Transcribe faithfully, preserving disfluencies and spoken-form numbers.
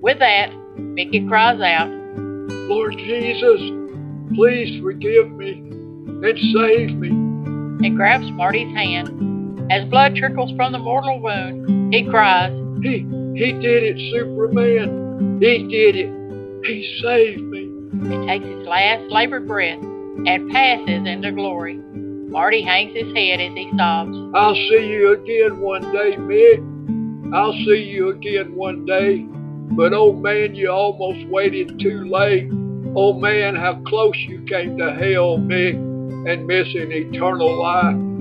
With that, Mickey cries out, Lord Jesus, please forgive me and save me. And grabs Marty's hand. As blood trickles from the mortal wound, he cries, He, he did it, Superman. He did it. He saved me. And takes his last labored breath and passes into glory. Marty hangs his head as he sobs. I'll see you again one day, Mick. I'll see you again one day. But oh man, you almost waited too late. Oh man, how close you came to hell, Mick, and missing eternal life.